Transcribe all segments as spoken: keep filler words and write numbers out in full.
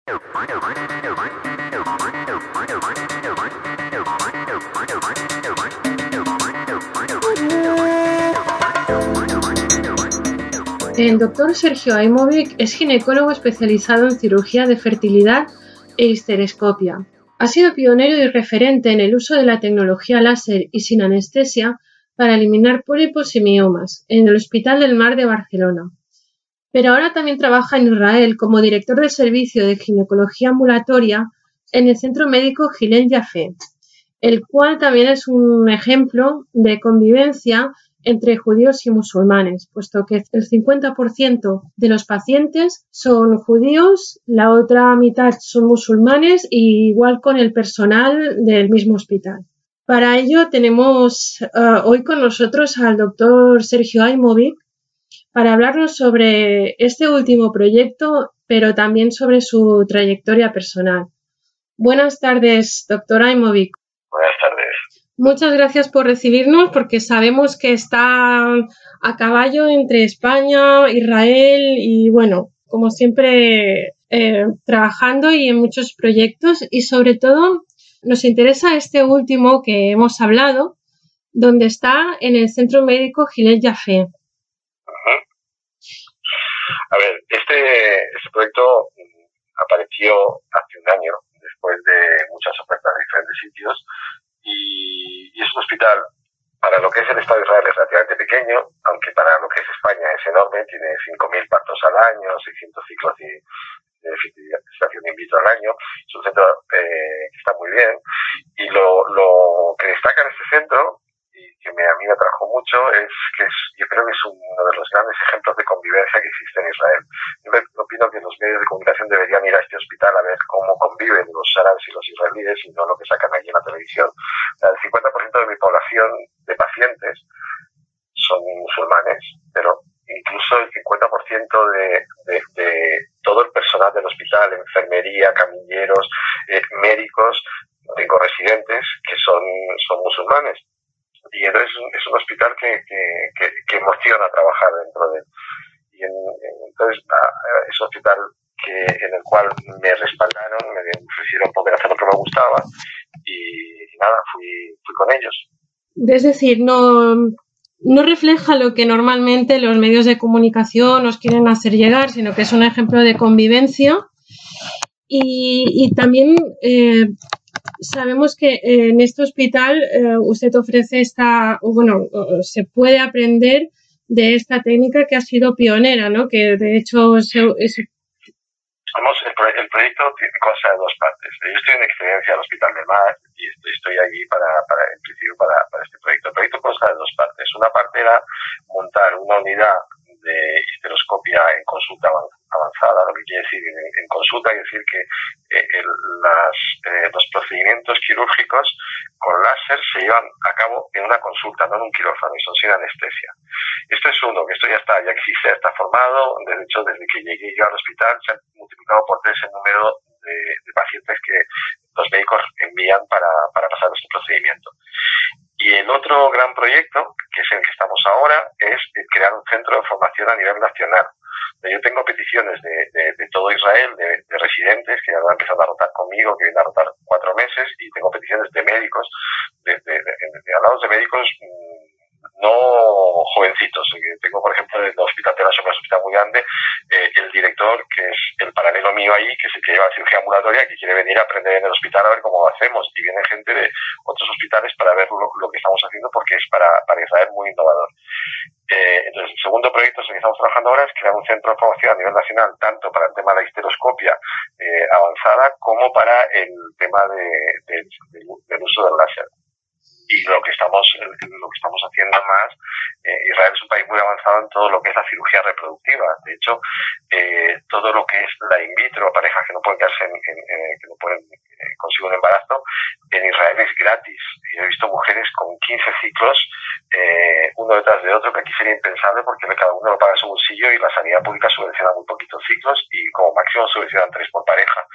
El doctor Sergio Aimovic es ginecólogo especializado en cirugía de fertilidad e histerescopia. Ha sido pionero y referente en el uso de la tecnología láser y sin anestesia para eliminar pólipos y miomas en el Hospital del Mar de Barcelona. Pero ahora también trabaja en Israel como director del servicio de ginecología ambulatoria en el Centro Médico Hillel Yaffe, el cual también es un ejemplo de convivencia entre judíos y musulmanes, puesto que el cincuenta por ciento de los pacientes son judíos, la otra mitad son musulmanes y igual con el personal del mismo hospital. Para ello tenemos uh, hoy con nosotros al doctor Sergio Aimovic para hablarnos sobre este último proyecto, pero también sobre su trayectoria personal. Buenas tardes, doctor Aimovic. Buenas tardes. Muchas gracias por recibirnos, porque sabemos que está a caballo entre España, Israel y, bueno, como siempre, eh, trabajando y en muchos proyectos. Y sobre todo nos interesa este último que hemos hablado, donde está en el Centro Médico Hillel Yaffe. Uh-huh. A ver, este, este proyecto apareció hace un año, después de muchas ofertas de diferentes sitios, y, y es un hospital, para lo que es el Estado de Israel, es relativamente pequeño, aunque para lo que es España es enorme, tiene cinco mil partos al año, seiscientos ciclos de, de fertilización in vitro al año. Es un centro eh, que está muy bien, y lo, lo que destaca en este centro, y que me, a mí me atrajo mucho, es que es, yo creo que es uno de los grandes ejemplos de convivencia que existe en Israel. Yo opino que los medios de comunicación deberían ir a este hospital a ver cómo conviven los árabes y los israelíes y no lo que sacan aquí en la televisión. O sea, el cincuenta por ciento de mi población de pacientes son musulmanes, pero incluso el cincuenta por ciento de, de, de todo el personal del hospital, enfermería, camilleros, eh, médicos, tengo residentes que son, son musulmanes. Y entonces es un hospital que, que, que, que emociona trabajar dentro de él. Y en, entonces es un hospital que, en el cual me respaldaron, me ofrecieron poder hacer lo que me gustaba y, y nada, fui, fui con ellos. Es decir, no, no refleja lo que normalmente los medios de comunicación nos quieren hacer llegar, sino que es un ejemplo de convivencia y, y también... Eh, Sabemos que en este hospital eh, usted ofrece esta, bueno, se puede aprender de esta técnica que ha sido pionera, ¿no? Que de hecho se, es... Vamos, el, el proyecto consta de dos partes. Yo estoy en experiencia al Hospital del Mar y estoy, estoy allí para, para, en principio para, para este proyecto. El proyecto consta de dos partes. Una parte era montar una unidad de histeroscopia en consulta avanzada, lo que quiere decir en, en consulta, quiere decir que eh, el, las, eh, los procedimientos quirúrgicos con láser se llevan a cabo en una consulta, no en un quirófano, y son sin anestesia. Esto es uno, que esto ya está, ya existe, ya está formado. De hecho, desde que llegué yo al hospital se ha multiplicado por tres el número de, de pacientes que los médicos envían para, para pasar este procedimiento. Y el otro gran proyecto, que es en el que estamos ahora, es crear un centro de formación a nivel nacional. Yo tengo peticiones de, de, de todo Israel, de, de residentes que ya han empezado a rotar conmigo, que vienen a rotar cuatro meses, y tengo peticiones de médicos, de, de, de, de, de hablados de médicos no jovencitos. Tengo, por ejemplo, en el Hospital de la Sombra, un hospital muy grande, eh, el director, que es el paralelo mío ahí, que es el que lleva cirugía ambulatoria, que quiere venir a aprender en el hospital a ver cómo lo hacemos. Y viene gente de otros hospitales para ver lo, lo que estamos haciendo, porque es para, para Israel muy innovador. Eh, entonces, el segundo proyecto en el que estamos trabajando ahora es crear un centro de formación a nivel nacional, tanto para el tema de la histeroscopia eh, avanzada como para el tema de, de, de, del uso del láser. Y lo que estamos lo que estamos haciendo más, eh, Israel es un país muy avanzado en todo lo que es la cirugía reproductiva. De hecho, eh, todo lo que es la in vitro, parejas que no pueden quedarse en, en, en, que no pueden eh, conseguir un embarazo, en Israel es gratis. Yo he visto mujeres con quince ciclos, eh, uno detrás de otro, que aquí sería impensable porque cada uno lo paga en su bolsillo y la sanidad pública subvenciona muy poquitos ciclos y como máximo subvencionan tres por pareja. Ahí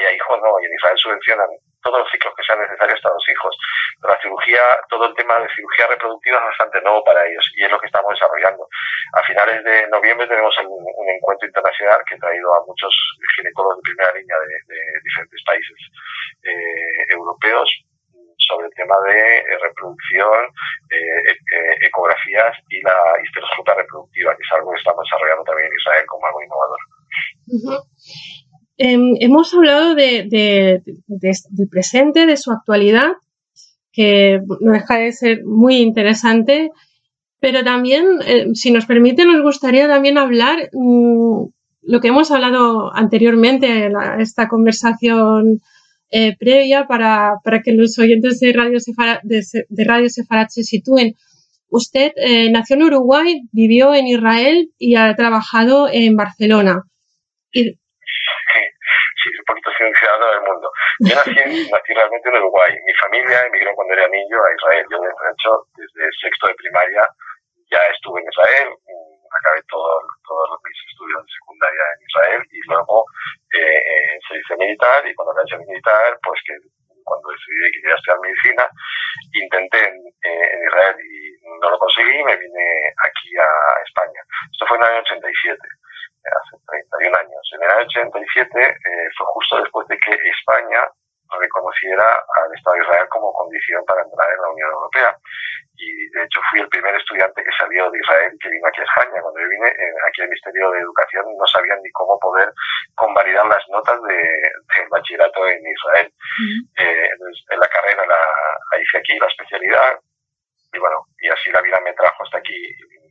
haya hijos, no, y en Israel subvencionan todos los ciclos que sean necesarios hasta los hijos. Pero la cirugía, todo el tema de cirugía reproductiva es bastante nuevo para ellos y es lo que estamos desarrollando. A finales de noviembre tenemos un, un encuentro internacional que ha traído a muchos ginecólogos de primera línea de, de diferentes países eh, europeos sobre el tema de eh, reproducción, eh, eh, ecografías y la histeroscopia reproductiva, que es algo que estamos desarrollando también en Israel como algo innovador. Uh-huh. Eh, hemos hablado de, de, de, del presente, de su actualidad, que no deja de ser muy interesante, pero también, eh, si nos permite, nos gustaría también hablar mmm, lo que hemos hablado anteriormente en la, esta conversación eh, previa para, para que los oyentes de Radio Sefarad, de, de Radio Sefarad se sitúen. Usted eh, nació en Uruguay, vivió en Israel y ha trabajado en Barcelona. Y, Sí, un poquito ciudadano del mundo. Yo nací, nací realmente en Uruguay. Mi familia emigró cuando era niño a Israel. Yo, de hecho, desde sexto de primaria ya estuve en Israel. Acabé todo, todos mis estudios de secundaria en Israel y luego eh, servicio militar. Y cuando acabé el servicio militar, pues que cuando decidí que quería estudiar medicina, intenté en, eh, en Israel y no lo conseguí y me vine aquí a España. Esto fue en el año ochenta y siete. Hace treinta y un años. En el año ochenta y siete eh, fue justo después de que España reconociera al Estado de Israel como condición para entrar en la Unión Europea. Y de hecho fui el primer estudiante que salió de Israel que vino aquí a España. Cuando yo vine eh, aquí al Ministerio de Educación no sabían ni cómo poder convalidar las notas de, del bachillerato en Israel. Uh-huh. Eh, entonces, en la carrera la, la hice aquí, la especialidad, y bueno, y así la vida me trajo hasta aquí.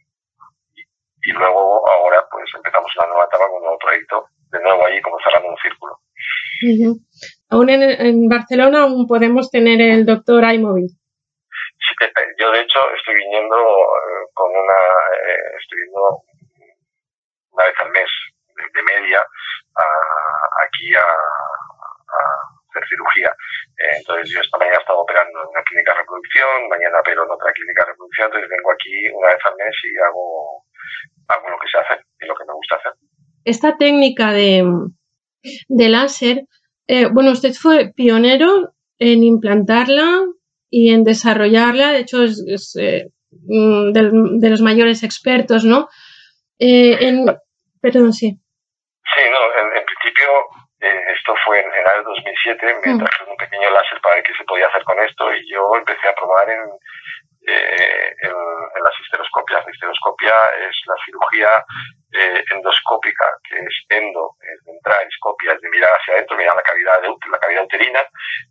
Y luego, ahora, pues empezamos una nueva etapa con un nuevo proyecto, de nuevo allí, como cerrando un círculo. Uh-huh. Aún en, en Barcelona aún podemos tener el doctor Aimovic. Sí, yo de hecho estoy viniendo eh, con una, eh, estoy viniendo una vez al mes, de, de media, a, aquí a, a hacer cirugía. Eh, entonces yo esta mañana he estado operando en una clínica de reproducción, mañana opero en otra clínica de reproducción, entonces vengo aquí una vez al mes y hago... hago lo que sé hacer y lo que me gusta hacer. Esta técnica de, de láser, eh, bueno, usted fue pionero en implantarla y en desarrollarla, de hecho es, es eh, de, de los mayores expertos, ¿no? Eh, en, perdón, sí. Sí, no, en, en principio eh, esto fue en, en el año dos mil siete, me mm. trajeron un pequeño láser para ver qué se podía hacer con esto y yo empecé a probar en Eh, en, en las histeroscopias. La histeroscopia es la cirugía eh, endoscópica, que es endo, es de entrar, escopia, es de mirar hacia adentro, mirar la cavidad, de, la cavidad uterina,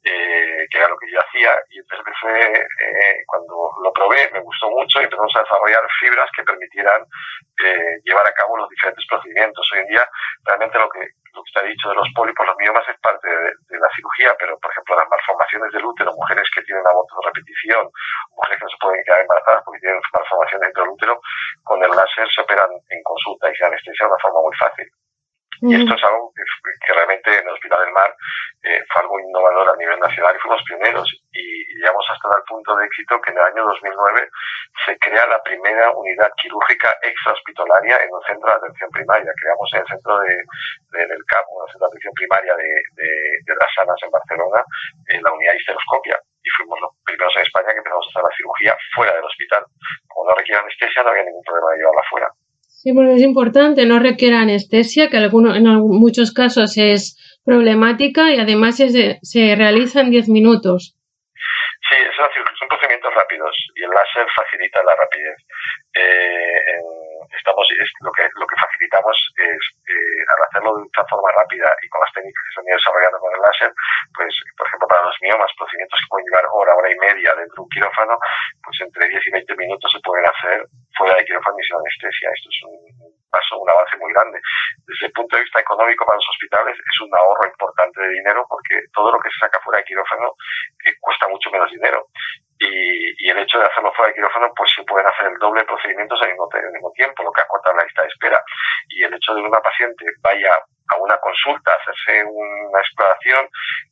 eh, que era lo que yo hacía, y entonces empecé, eh, cuando lo probé, me gustó mucho y empezamos a desarrollar fibras que permitieran eh, llevar a cabo los diferentes procedimientos. Hoy en día, realmente lo que lo que está dicho de los pólipos, los miomas es parte de, de la cirugía, pero por ejemplo las malformaciones del útero, mujeres que tienen abortos de repetición, mujeres que no se pueden quedar embarazadas porque tienen malformaciones dentro del útero, con el láser se operan en consulta y se anestesia de una forma muy fácil. Mm. Y esto es algo que, que realmente en el Hospital del Mar eh, fue algo innovador a nivel nacional y fuimos pioneros. Y, y llegamos hasta el punto de éxito que en el año dos mil nueve se crea la primera unidad quirúrgica extrahospitalaria en un centro de atención primaria. Creamos en el centro de, de, del C A P, un centro de atención primaria de, de, de las Sanas en Barcelona, en la unidad de histeroscopia. Y fuimos los primeros en España que empezamos a hacer la cirugía fuera del hospital. Como no requiere anestesia, no había ningún problema de llevarla fuera. Sí, bueno, es importante, no requiere anestesia, que alguno, en algunos, muchos casos es problemática y además es de, se realiza en diez minutos. Sí, es una, son procedimientos rápidos y el láser facilita la rapidez. Eh, en, estamos, es, lo, que, lo que facilitamos es, eh, al hacerlo de una forma rápida y con las técnicas que se han ido desarrollando con el láser, pues, por ejemplo, para los miomas, procedimientos que pueden llevar hora, hora y media dentro de un quirófano, pues entre diez y veinte minutos se pueden hacer fuera de quirófano y sin anestesia. Esto es un paso, un avance muy grande. Desde el punto de vista económico para los hospitales es un ahorro importante de dinero porque todo lo que se saca fuera de quirófano eh, cuesta mucho menos dinero. Y, y el hecho de hacerlo fuera de quirófano, pues se pueden hacer el doble de procedimientos al mismo, al mismo tiempo, lo que acorta la lista de espera. Y el hecho de que una paciente vaya a una consulta a hacerse una exploración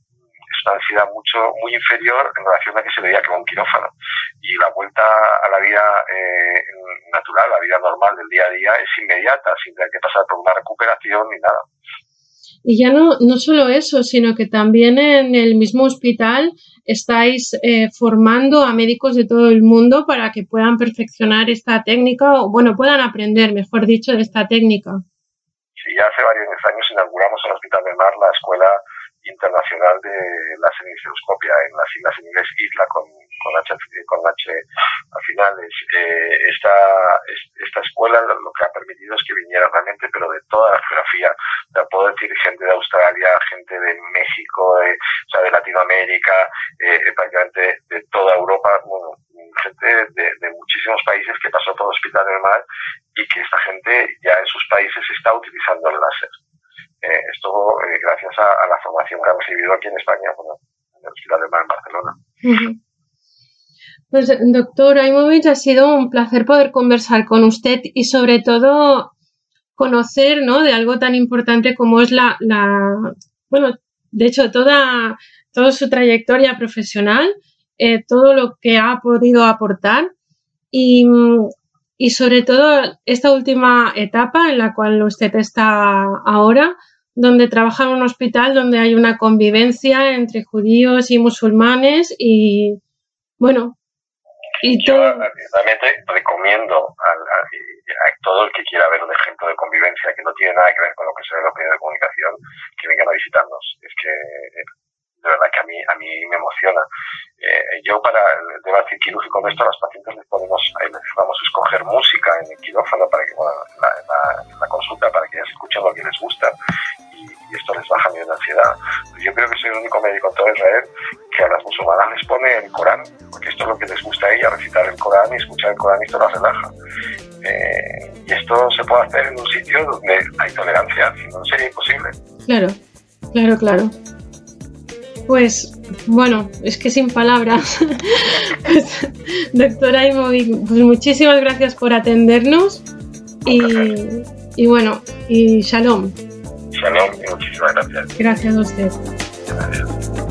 es una ansiedad mucho, muy inferior en relación a que se veía que va un quirófano. Y la vuelta a la vida eh, natural, la vida normal del día a día, es inmediata, sin tener que pasar por una recuperación ni nada. Y ya no, no solo eso, sino que también en el mismo hospital estáis eh, formando a médicos de todo el mundo para que puedan perfeccionar esta técnica, o bueno, puedan aprender, mejor dicho, de esta técnica. Sí, ya hace varios años inauguramos en el Hospital del Mar la Escuela Internacional de la Cenicioscopia, en las siglas en inglés ISLA con, con, H, con H al final. Es, eh, esta, esta escuela lo que ha permitido es que viniera realmente, pero de toda la geografía, o sea, puedo decir gente de Australia, gente de México, de, o sea, de Latinoamérica, eh, prácticamente de toda Europa, bueno, gente de, de muchísimos países que pasó por el Hospital del Mar y que esta gente ya en sus países está utilizando el láser. Eh, esto eh, gracias a, a la formación que han recibido aquí en España, bueno, en el Hospital del Mar en Barcelona. Uh-huh. Pues, doctor Aimovic, ha sido un placer poder conversar con usted y sobre todo conocer, ¿no?, de algo tan importante como es la, la bueno, de hecho, toda, toda su trayectoria profesional, eh, todo lo que ha podido aportar y, y sobre todo esta última etapa en la cual usted está ahora, donde trabaja en un hospital donde hay una convivencia entre judíos y musulmanes y, bueno, y Yo todo. realmente recomiendo a, a, a todo el que quiera ver un ejemplo de convivencia que no tiene nada que ver con lo que se ve en los medios de comunicación, que vengan a visitarnos. Es que de verdad que a mí a mí me emociona. Eh, yo para el debate quirúrgico de esto a los pacientes les ponemos, les vamos a escoger música en el quirófano para que, bueno, en la, en la, en la consulta para que ellos escuchen lo que les gusta y, y esto les baja nivel de ansiedad. Pues yo creo que soy el único médico en todo Israel que a las musulmanas les pone el Corán, porque esto es lo que les gusta a ella, recitar el Corán y escuchar el Corán y esto las relaja. Eh, y esto se puede hacer en un sitio donde hay tolerancia, si no sería imposible. Claro, claro, claro. Pues, bueno, es que sin palabras. Pues, doctora Aimovic, pues muchísimas gracias por atendernos y, y bueno, y shalom. Shalom y muchísimas gracias. Gracias a usted. Gracias.